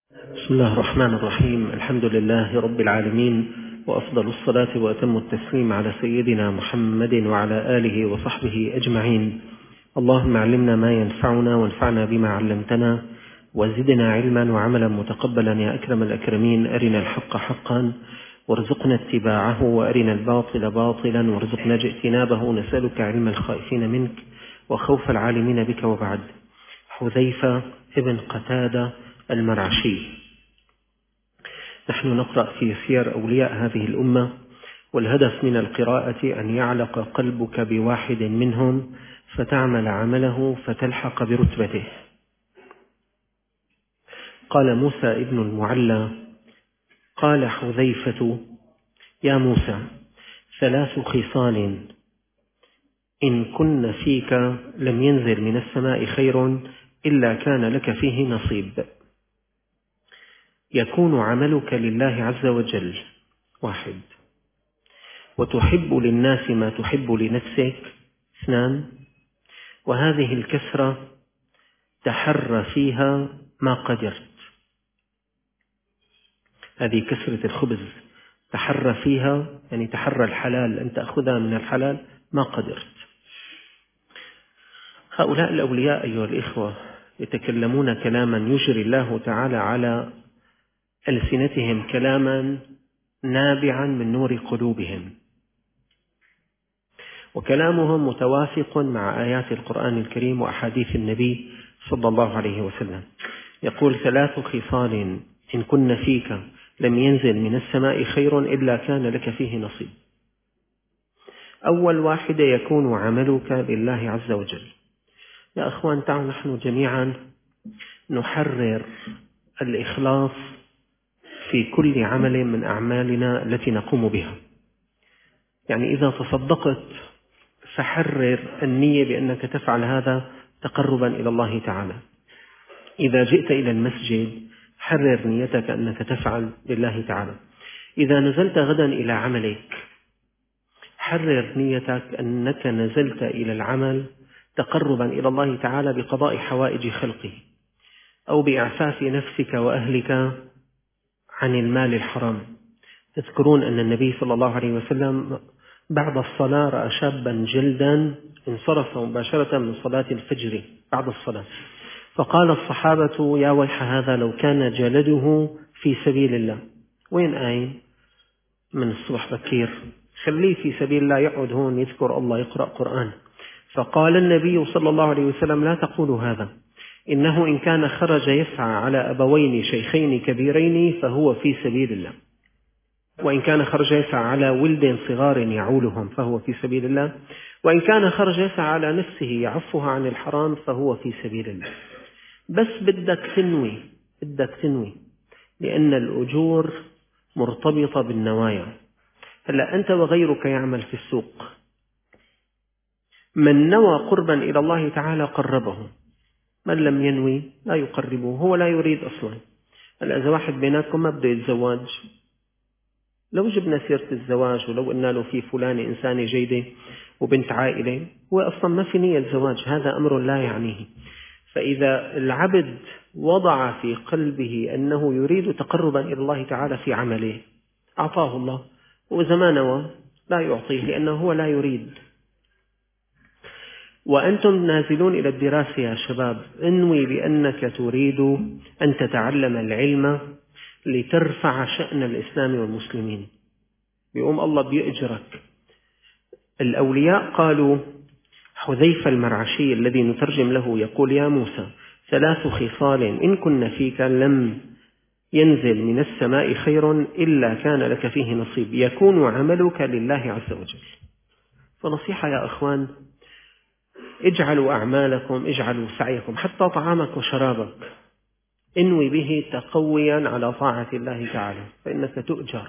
بسم الله الرحمن الرحيم. الحمد لله رب العالمين، وأفضل الصلاة وأتم التسليم على سيدنا محمد وعلى آله وصحبه أجمعين. اللهم علمنا ما ينفعنا وانفعنا بما علمتنا وزدنا علما وعملا متقبلا يا أكرم الأكرمين. أرنا الحق حقا وارزقنا اتباعه، وأرنا الباطل باطلا وارزقنا اجتنابه. نسألك علم الخائفين منك وخوف العالمين بك. وبعد. حذيفة ابن قتادة المرعشي. نحن نقرأ في سير أولياء هذه الأمة، والهدف من القراءة أن يعلق قلبك بواحد منهم فتعمل عمله فتلحق برتبته. قال موسى ابن المعلى: قال حذيفة: يا موسى، 3 خصال إن كن فيك لم ينزل من السماء خير إلا كان لك فيه نصيب. يكون عملك لله عز وجل، 1. وتحب للناس ما تحب لنفسك، 2. وهذه الكسرة تحر فيها ما قدرت. هذه كسرة الخبز، تحر فيها يعني تحر الحلال، أن تأخذها من الحلال ما قدرت. هؤلاء الأولياء أيها الإخوة يتكلمون كلاما يجري الله تعالى على ألسنتهم، كلاما نابعا من نور قلوبهم، وكلامهم متوافق مع آيات القرآن الكريم وأحاديث النبي صلى الله عليه وسلم. يقول: 3 خصال إن كن فيك لم ينزل من السماء خير إلا كان لك فيه نصيب. أول واحدة: يكون عملك لله عز وجل. يا أخوان، تعالوا نحن جميعا نحرر الإخلاص في كل عمل من أعمالنا التي نقوم بها. يعني إذا تصدقت فحرر النية بأنك تفعل هذا تقربا إلى الله تعالى. إذا جئت إلى المسجد حرر نيتك أنك تفعل لله تعالى. إذا نزلت غدا إلى عملك حرر نيتك أنك نزلت إلى العمل تقربا إلى الله تعالى بقضاء حوائج خلقه، أو بإعفاف نفسك وأهلك عن المال الحرام. تذكرون أن النبي صلى الله عليه وسلم بعد الصلاة رأى شابا جلدا انصرف مباشرة من صلاة الفجر بعد الصلاة، فقال الصحابة: يا ويح هذا لو كان جلده في سبيل الله. وين قايم من الصبح بكير؟ خليه في سبيل الله، يقعد هون يذكر الله يقرأ قرآن. فقال النبي صلى الله عليه وسلم: لا تقولوا هذا، إنه إن كان خرج يسعى على أبوين شيخين كبيرين فهو في سبيل الله، وإن كان خرج يسعى على ولد صغار يعولهم فهو في سبيل الله، وإن كان خرج يسعى على نفسه يعفها عن الحرام فهو في سبيل الله. بس بدك تنوي، لأن الأجور مرتبطة بالنوايا. هلأ أنت وغيرك يعمل في السوق، من نوى قربا إلى الله تعالى قربه، من لم ينوي لا يقربه، هو لا يريد أصلا. هلأ إذا واحد بيناتكم ما بده يتزوج، لو جبنا سيرة الزواج ولو قلنا له في فلانة إنسانة جيدة وبنت عائلة، هو أصلا ما في نية زواج، هذا أمر لا يعنيه. فإذا العبد وضع في قلبه أنه يريد تقربا إلى الله تعالى في عمله أعطاه الله، وإذا ما نوى لا يعطيه لأنه هو لا يريد. وأنتم نازلون إلى الدراسة يا شباب، انوي بأنك تريد أن تتعلم العلم لترفع شأن الإسلام والمسلمين، بيقوم الله بيأجرك. الأولياء قالوا، حذيفة المرعشي الذي نترجم له يقول: يا موسى، 3 خصال إن كن فيك لم ينزل من السماء خير إلا كان لك فيه نصيب. يكون عملك لله عز وجل. فنصيحة يا أخوان، اجعلوا أعمالكم، اجعلوا سعيكم، حتى طعامك وشرابك انوي به تقويا على طاعة الله تعالى، فإنك تؤجر،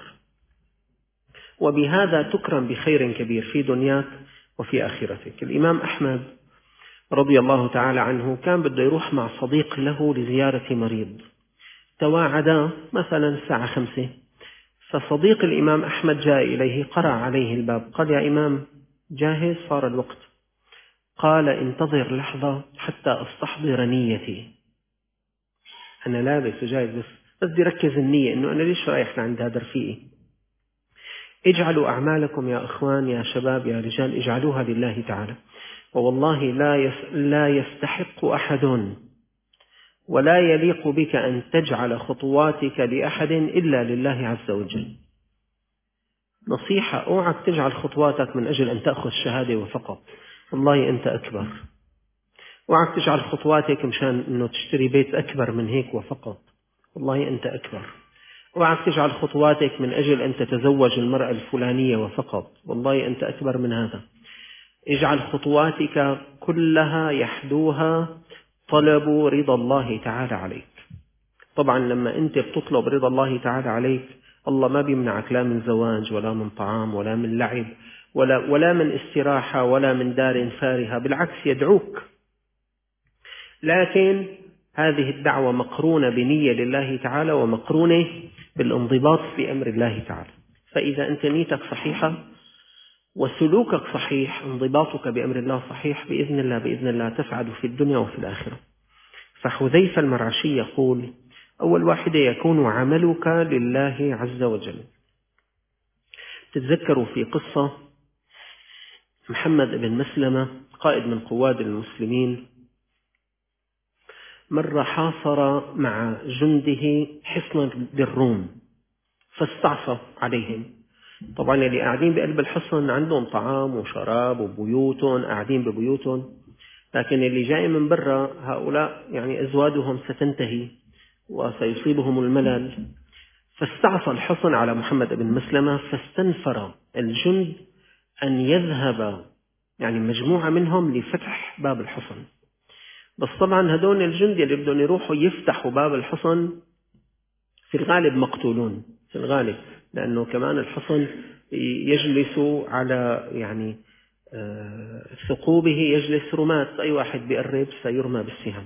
وبهذا تكرم بخير كبير في دنياك وفي آخرتك. الإمام أحمد رضي الله تعالى عنه كان بده يروح مع صديق له لزيارة مريض، تواعدا مثلا الساعة 5، فصديق الإمام أحمد جاء إليه، قرأ عليه الباب، قال: يا إمام جاهز؟ صار الوقت. قال: انتظر لحظة حتى أستحضر نيتي، أنا لابس وجاهز، بس بس بدي ركز النية إنه أنا ليش رايح لعند هذا رفيقي. اجعلوا أعمالكم يا إخوان يا شباب يا رجال، اجعلوها لله تعالى. ووالله لا يستحق أحد ولا يليق بك أن تجعل خطواتك لأحد إلا لله عز وجل. نصيحة: اوعك تجعل خطواتك من أجل أن تأخذ شهادة وفقط، والله أنت أكبر. اوعك تجعل خطواتك مشان أنه تشتري بيت أكبر من هيك وفقط، والله أنت أكبر. اوعك تجعل خطواتك من أجل أن تتزوج المرأة الفلانية وفقط، والله أنت أكبر من هذا. اجعل خطواتك كلها يحدوها طلب رضا الله تعالى عليك. طبعا لما أنت بتطلب رضا الله تعالى عليك، الله ما بيمنعك لا من زواج ولا من طعام ولا من لعب ولا من استراحة ولا من دار فارهة، بالعكس يدعوك. لكن هذه الدعوة مقرونة بنية لله تعالى ومقرونة بالانضباط بأمر الله تعالى. فإذا أنت نيتك صحيحة وسلوكك صحيح، انضباطك بأمر الله صحيح، بإذن الله تسعد في الدنيا وفي الآخرة. فحذيفة المرعشي يقول: أول واحدة يكون عملك لله عز وجل. تتذكروا في قصة محمد بن مسلمة قائد من قواد المسلمين، مرة حاصر مع جنده حصنا للروم فاستعصى عليهم. طبعا اللي قاعدين بقلب الحصن عندهم طعام وشراب وبيوتهم، قاعدين ببيوتهم، لكن اللي جاي من برا هؤلاء يعني أزوادهم ستنتهي وسيصيبهم الملل. فاستعصى الحصن على محمد بن مسلمة، فاستنفر الجند أن يذهب يعني مجموعة منهم لفتح باب الحصن. بس طبعا هدول الجند اللي بدهم يروحوا يفتحوا باب الحصن في الغالب مقتولون، في الغالب، لأنه كمان الحصن يجلس على يعني ثقوبه يجلس رماة، أي واحد بيقرب سيرمى بالسهام.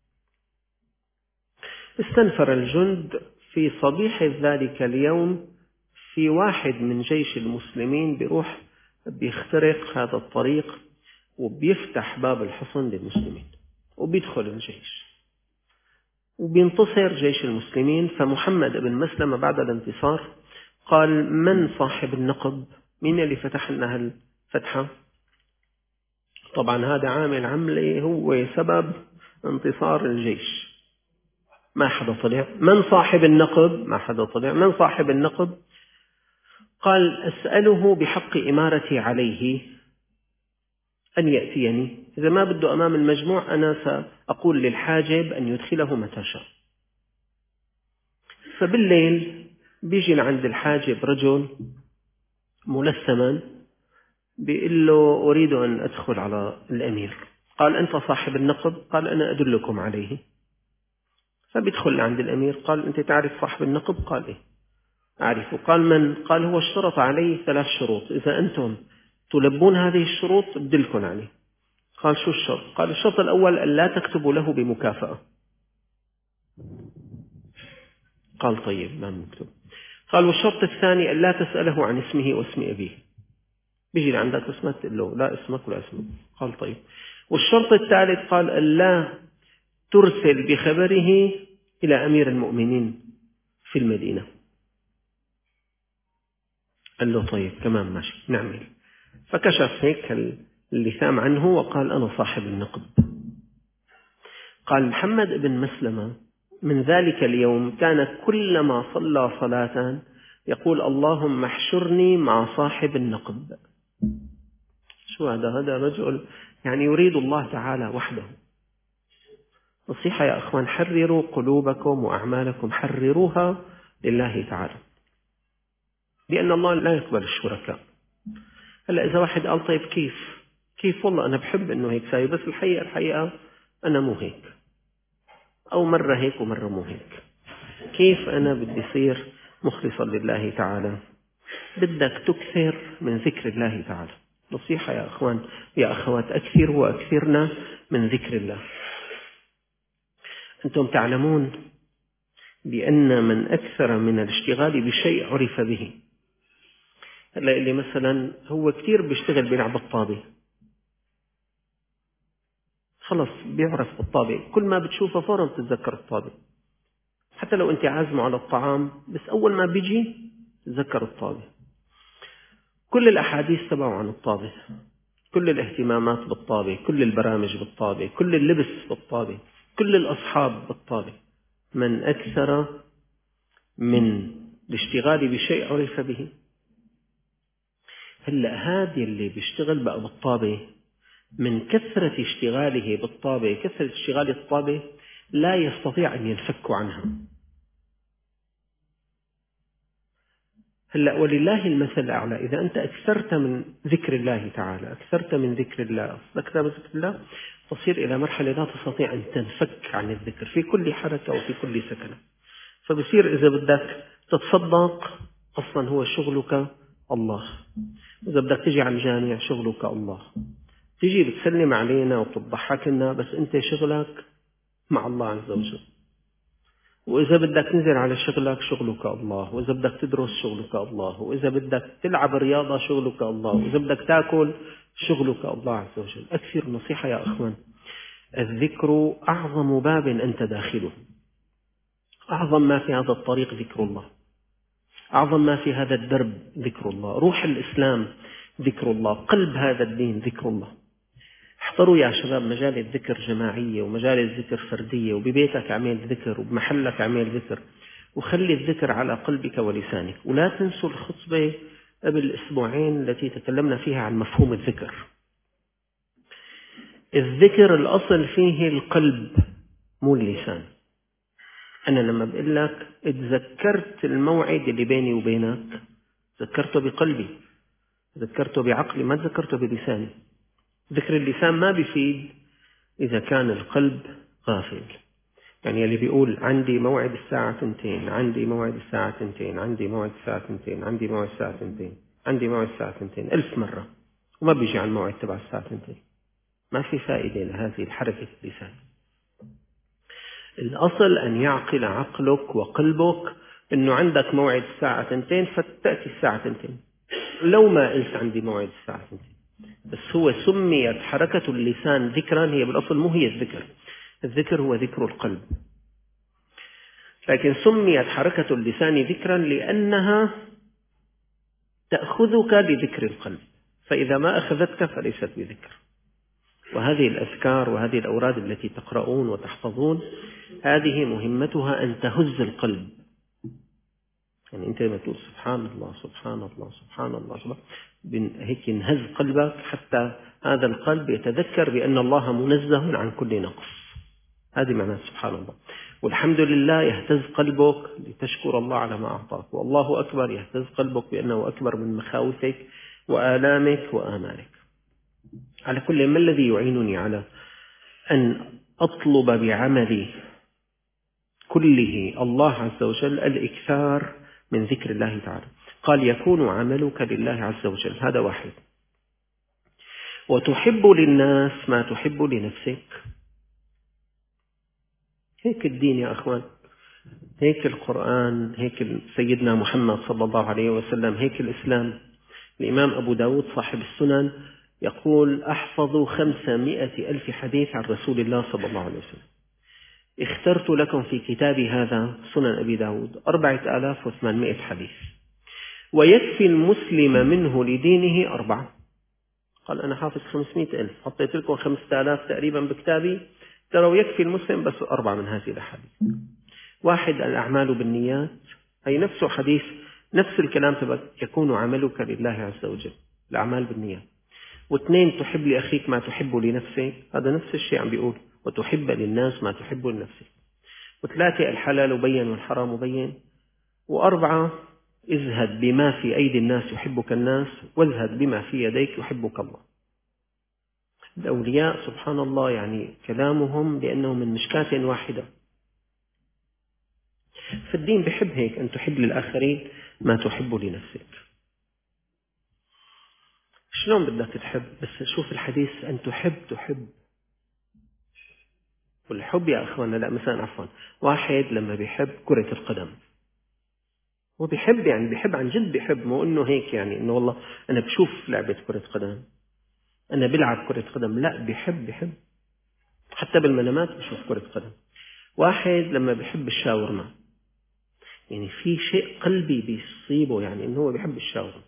استنفر الجند في صبيح ذلك اليوم، في واحد من جيش المسلمين بيروح بيخترق هذا الطريق وبيفتح باب الحصن للمسلمين وبيدخل الجيش وبينتصر جيش المسلمين. فمحمد بن مسلمة بعد الانتصار قال: من صاحب النقب؟ مين اللي فتح لنا هالفتحة؟ طبعا هذا عامل عملة هو سبب انتصار الجيش. ما حدا طلع. من صاحب النقب؟ ما حدا طلع. من صاحب النقب؟ قال: أسأله بحق إمارتي عليه أن يأتيني، إذا ما بده أمام المجموع أنا سأقول للحاجب أن يدخله متى شاء. فبالليل بيجي لعند الحاجب رجل ملثما بيقول له: أريد أن أدخل على الأمير. قال: أنت صاحب النقب؟ قال: أنا أدلكم عليه. فبيدخل عند الأمير. قال: أنت تعرف صاحب النقب؟ قال: إيه أعرفه. قال: من؟ قال: هو اشترط علي 3 شروط، إذا أنتم تلبون هذه الشروط بدلكم عليه. قال: شو الشرط؟ قال: الشرط الأول أن لا تكتبوا له بمكافأة. قال: طيب ما نكتب. قال: والشرط الثاني أن لا تسأله عن اسمه واسم أبيه. بيجي عندك اسمك تقول له لا اسمك ولا اسمه. قال: طيب. والشرط الثالث قال: أن لا ترسل بخبره إلى أمير المؤمنين في المدينة. قال له: طيب تمام ماشي نعمل. فكشف هيك اللثام عنه وقال: أنا صاحب النقب. قال محمد بن مسلمة: من ذلك اليوم كان كلما صلى صلاة يقول: اللهم احشرني مع صاحب النقب. شو هذا رجل يعني يريد الله تعالى وحده. نصيحة يا أخوان: حرروا قلوبكم وأعمالكم، حرروها لله تعالى، لأن الله لا يقبل الشركاء. هلأ إذا واحد قال: طيب كيف والله أنا بحب إنه هيك ساوي، بس الحقيقة أنا مو هيك، أو مرة هيك ومرة مو هيك، كيف أنا بدي صير مخلصا لله تعالى؟ بدك تكثر من ذكر الله تعالى. نصيحة يا أخوان يا أخوات: أكثروا وأكثرنا من ذكر الله. أنتم تعلمون بأن من أكثر من الاشتغال بشيء عرف به. هلا اللي مثلا هو كثير بيشتغل بيلعب الطابة، خلص بيعرف الطابة، كل ما بتشوفه فورا بتتذكر الطابة. حتى حتى لو أنت عازمه على الطعام، بس أول ما بيجي تذكر الطابة. كل الأحاديث تبعه عن الطابة، كل الاهتمامات بالطابة، كل البرامج بالطابة، كل اللبس بالطابة، كل الأصحاب بالطابة. من أكثر من الاشتغال بشيء عرف به. هلأ هذا اللي بيشتغل بقى بالطابة، من كثرة اشتغاله بالطابة، كثرة اشتغال الطابة، لا يستطيع أن ينفك عنها. هلأ ولله المثل الأعلى، إذا أنت أكثرت من ذكر الله تعالى، أكثرت من ذكر الله، أكثر من ذكر الله، تصير إلى مرحلة لا تستطيع أن تنفك عن الذكر في كل حركة وفي كل سكنة. فبصير إذا بدك تتصدق أصلا هو شغلك الله، إذا بدك تجي على الجامع شغلك الله، تجي بتسلم علينا وبتضحكنا، بس أنت شغلك مع الله عز وجل. وإذا بدك تنزل على شغلك شغلك الله، وإذا بدك تدرس شغلك الله، وإذا بدك تلعب رياضة شغلك الله، وإذا بدك تأكل شغلك الله عز وجل. أكثر نصيحة يا أخوان، الذكر أعظم باب أنت داخله، أعظم ما في هذا الطريق ذكر الله، أعظم ما في هذا الدرب ذكر الله، روح الإسلام ذكر الله، قلب هذا الدين ذكر الله. احضروا يا شباب مجال الذكر جماعية ومجال الذكر فردية، وببيتك اعمل ذكر وبمحلك اعمل ذكر، وخلي الذكر على قلبك ولسانك. ولا تنسوا الخطبة قبل أسبوعين التي تكلمنا فيها عن مفهوم الذكر. الذكر الأصل فيه القلب مو اللسان. أنا لما بقول لك اتذكرت الموعد اللي بيني وبينك، ذكرته بقلبي، ذكرته بعقلي، ما ذكرته بلساني. ذكر اللسان ما بيفيد إذا كان القلب غافل. يعني اللي بيقول عندي موعد الساعة 2، عندي موعد الساعة 2، عندي موعد الساعة 2، عندي موعد الساعة 2، عندي موعد الساعة 2 ألف مرة، وما بيجي على الموعد تبع الساعة 2، ما في فائدة لهذه الحركة اللسان. الأصل أن يعقل عقلك وقلبك أنه عندك موعد الساعة 2 فتأتي الساعة 2، لو ما قلت عندي موعد الساعة 2. بس هو سميت حركة اللسان ذكرا، هي بالأصل مو هي الذكر، الذكر هو ذكر القلب، لكن سميت حركة اللسان ذكرا لأنها تأخذك بذكر القلب، فإذا ما أخذتك فليست بذكر. وهذه الأذكار وهذه الأوراد التي تقرؤون وتحفظون، هذه مهمتها أن تهز القلب. يعني أنت لما تقول سبحان الله سبحان الله سبحان الله، هيك ينهز قلبك حتى هذا القلب يتذكر بأن الله منزه عن كل نقص. هذه معنى سبحان الله. والحمد لله يهتز قلبك لتشكر الله على ما أعطاك، والله أكبر يهتز قلبك بأنه أكبر من مخاوفك وآلامك وآمالك. على كل ما الذي يعينني على أن أطلب بعملي كله الله عز وجل الإكثار من ذكر الله تعالى. قال يكون عملك لله عز وجل، هذا واحد. وتحب للناس ما تحب لنفسك. هيك الدين يا أخوان، هيك القرآن، هيك سيدنا محمد صلى الله عليه وسلم، هيك الإسلام. الإمام أبو داود صاحب السنن يقول أحفظ 500,000 حديث عن رسول الله صلى الله عليه وسلم. اخترت لكم في كتابي هذا سنن أبي داود 4800 حديث، ويكفي المسلم منه لدينه 4. قال أنا حافظ 500,000، حطيت لكم 5000 تقريبا بكتابي، ترى يكفي المسلم بس 4 من هذه الأحاديث. واحد الأعمال بالنيات، أي نفس حديث نفس الكلام تبقى يكون عملك لله عز وجل، الأعمال بالنيات. واثنين تحب لأخيك ما تحب لنفسك، هذا نفس الشيء عم بيقول وتحب للناس ما تحب لنفسك. وثلاثة الحلال بين والحرام بين. وأربعة ازهد بما في أيدي الناس يحبك الناس، وازهد بما في يديك يحبك الله. الأولياء سبحان الله يعني كلامهم لأنه من مشكاة واحدة. فالدين بحب هيك، أن تحب للآخرين ما تحب لنفسك. شلون بدك تحب؟ بس شوف الحديث، أن تحب. والحب يا أخوانا، لا مثلا عفوا، واحد لما بيحب كرة القدم، هو بيحب يعني بيحب عن جد بيحب، مو إنه هيك يعني إنه والله أنا بشوف لعبة كرة قدم، أنا بلعب كرة قدم، لا بيحب حتى بالمنامات بشوف كرة قدم. واحد لما بيحب الشاورما، يعني في شيء قلبي بيصيبه، يعني إنه هو بيحب الشاورما.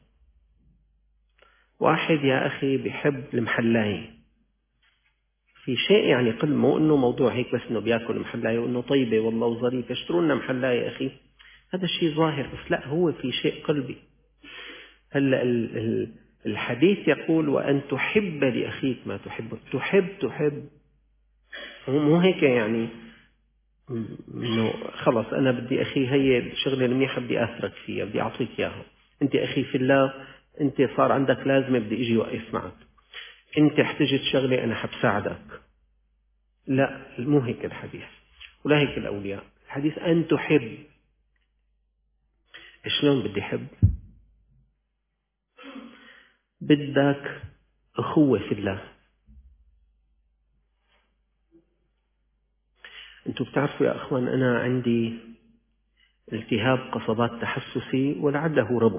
واحد يا أخي بيحب المحلاية، في شيء يعني قل، مو إنه موضوع هيك بس إنه بياكل محلاية وإنه طيبة والله وظريفة اشتروا لنا محلاية أخي، هذا الشيء ظاهر، بس لا، هو في شيء قلبي. هلا الحديث يقول وأن تحب لأخيك ما تحبه. تحب مو هيك يعني إنه خلص أنا بدي أخي هي الشغلة المنيحة بدي أثرك فيها، بدي أعطيك إياها. أنت أخي في الله، أنت صار عندك لازمة بدي أجي وقف معك، أنت احتجت شغلة أنا حبساعدك. لا، مو هيك الحديث، ولا هيك الأولياء. الحديث أن تحب. شلون بدي أحب؟ بدك أخوة في الله. أنتم بتعرفوا يا أخوان أنا عندي التهاب قصبات تحسسي ولعله ربو،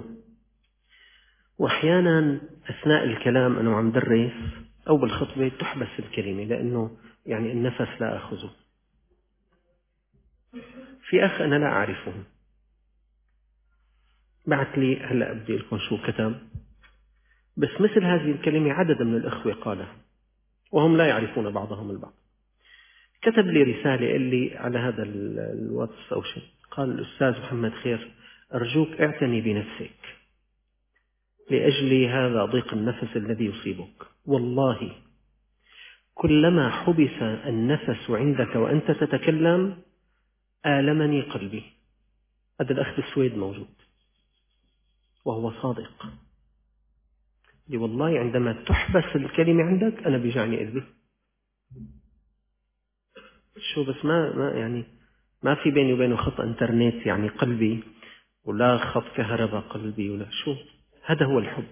وأحيانا أثناء الكلام أنا وعم درس أو بالخطبة تحبس الكلمة لأنه يعني النفس لا أخذه. في أخ أنا لا أعرفه بعت لي، هلأ بدي لكم شو كتب، بس مثل هذه الكلمة عدد من الأخوة قالها وهم لا يعرفون بعضهم البعض. كتب لي رسالة قال لي على هذا الواتس أو شيء، قال الأستاذ محمد خير أرجوك اعتني بنفسك لأجل هذا ضيق النفس الذي يصيبك. والله كلما حبس النفس عندك وأنت تتكلم آلمني قلبي. هذا الأخ بالسويد موجود وهو صادق، والله عندما تحبس الكلمة عندك أنا بيجعني قلبي. شو بس ما يعني ما في بيني وبينه خط انترنت يعني قلبي، ولا خط كهرباء قلبي، ولا شو. هذا هو الحب،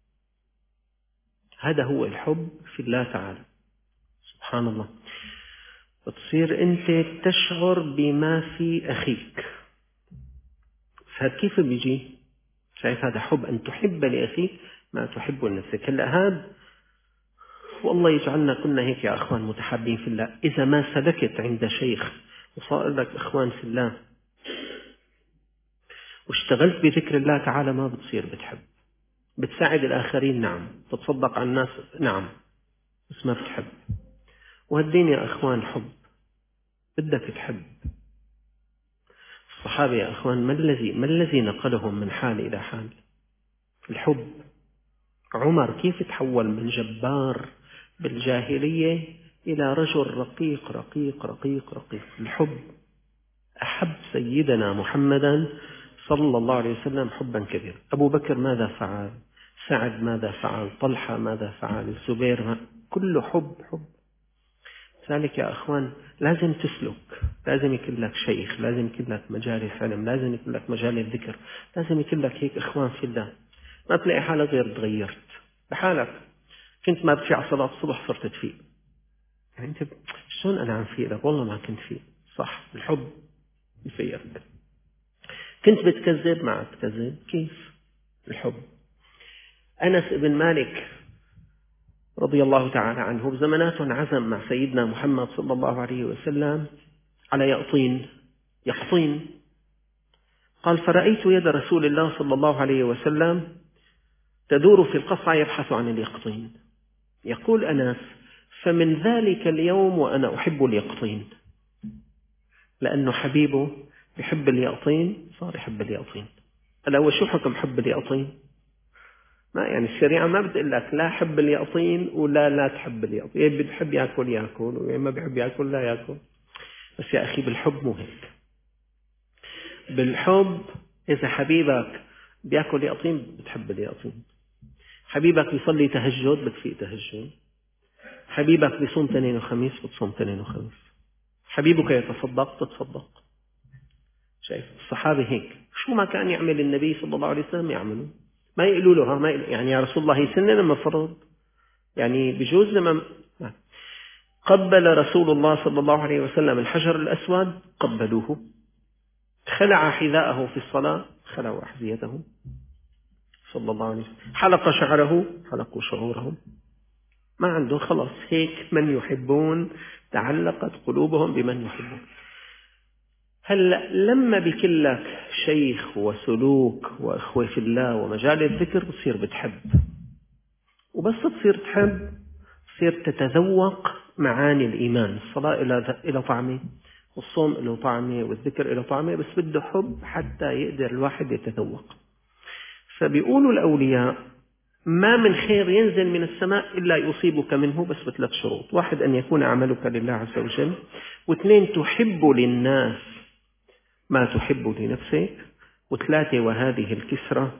هذا هو الحب في الله تعالى. سبحان الله. بتصير أنت تشعر بما في أخيك. هذا كيف بيجي؟ شايف هذا حب، أن تحب لأخيك ما تحب لنفسك. هلا هذا والله يجعلنا كنا هيك يا أخوان متحابين في الله. إذا ما سلكت عند شيخ وصار لك إخوان في الله واشتغلت بذكر الله تعالى ما بتصير بتحب. بتساعد الآخرين نعم، تتصدق على الناس نعم، بس ما بتحب. وهالدين يا أخوان حب، بدك تحب. الصحابة يا أخوان ما الذي نقلهم من حال إلى حال؟ الحب. عمر كيف تحول من جبار بالجاهلية إلى رجل رقيق رقيق رقيق رقيق؟ الحب. أحب سيدنا محمدا صلى الله عليه وسلم حبا كبيرا. أبو بكر ماذا فعل؟ سعد ماذا فعل؟ طلحة ماذا فعل؟ الزبير كله حب. ذلك يا أخوان لازم تسلك، لازم يكون لك شيخ، لازم يكون لك مجالس علم، لازم يكون لك مجال الذكر، لازم يكون لك هيك إخوان في الله. ما تلاقي حالك غير تغيرت لحالك. كنت ما بتفيق على صلاة الصبح صرت تفيق، يعني أنت شلون أنا عم فيق لك؟ والله ما كنت فيق. صح، الحب يفيقك. كنت بتكذب ما تكذب، كيف؟ الحب. أنس بن مالك رضي الله تعالى عنه بزمانات عزم مع سيدنا محمد صلى الله عليه وسلم على يقطين. قال فرأيت يد رسول الله صلى الله عليه وسلم تدور في القصعة يبحث عن اليقطين. يقول أنس فمن ذلك اليوم وأنا أحب اليقطين، لأنه حبيبه يحب اليقطين صار يحب اليقطين. هلا هو شو حكم حب اليقطين؟ ما يعني الشريعة ما بتقول لك لا حب اليقطين ولا لا تحب اليقطين، يعني بتحب يأكل يأكل وما بيحب يأكل لا يأكل. بس يا أخي بالحب مو هيك. بالحب إذا حبيبك بيأكل يقطين بتحب اليقطين، حبيبك بيصلي تهجد بتفيق تهجد، حبيبك بيصوم اثنين وخميس بتصوم اثنين وخميس، حبيبك يتصدق تتصدق. شايف الصحابة هيك شو ما كان يعمل النبي صلى الله عليه وسلم يعملوا. ما يقولوا له ما يعني يا رسول الله هي سنة لما فرض، يعني بجوز لما قبل رسول الله صلى الله عليه وسلم الحجر الأسود قبلوه، خلع حذاءه في الصلاة خلعوا أحذيته صلى الله عليه وسلم، حلق شعره حلقوا شعورهم. ما عنده خلاص هيك من يحبون تعلقت قلوبهم بمن يحبون. هلا لما بكلك شيخ وسلوك وإخوة في الله ومجال الذكر بتصير بتحب، وبس تصير تحب تصير تتذوق معاني الإيمان. الصلاة إلى طعمة، والصوم له طعمة، والذكر له طعمة، بس بده حب حتى يقدر الواحد يتذوق. فبيقولوا الأولياء ما من خير ينزل من السماء إلا يصيبك منه، بس بثلاث شروط: واحد أن يكون عملك لله عز وجل، واثنين تحب للناس ما تحب لنفسك، وثلاثة وهذه الكسرة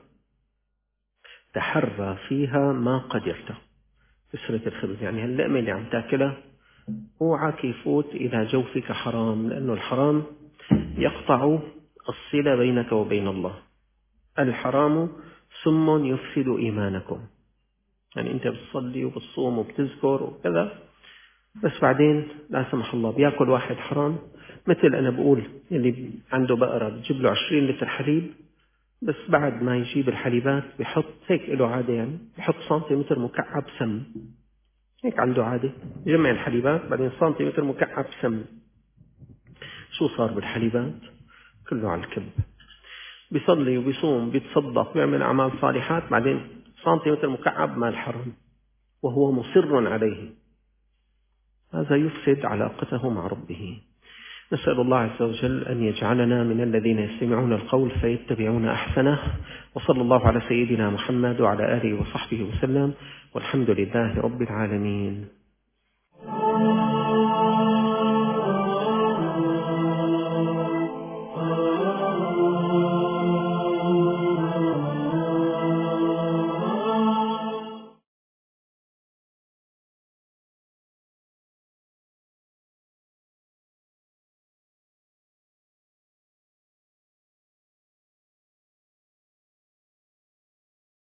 تحرى فيها ما قدرت. كسرة الخبز يعني اللقمة اللي عم تاكلها اوعك يفوت إلى جوفك حرام، لأنه الحرام يقطع الصلة بينك وبين الله. الحرام سم يفسد إيمانكم. يعني أنت بتصلي وبتصوم وبتذكر وكذا، بس بعدين لا سمح الله بياكل واحد حرام. مثل أنا بقول اللي عنده بقرة بتجيب له 20 لتر حليب، بس بعد ما يجيب الحليبات بيحط هيك له عادة، يعني بيحط سنتيمتر مكعب سم، هيك عنده عادة يجمع الحليبات بعدين سنتيمتر مكعب سم. شو صار بالحليبات؟ كله على الكب. بيصلي وبيصوم بيتصدق بيعمل أعمال صالحات، بعدين سنتيمتر مكعب مال حرام وهو مصر عليه. هذا يفسد علاقته مع ربه. نسأل الله عز وجل أن يجعلنا من الذين يستمعون القول فيتبعون أحسنه، وصلى الله على سيدنا محمد وعلى آله وصحبه وسلم، والحمد لله رب العالمين.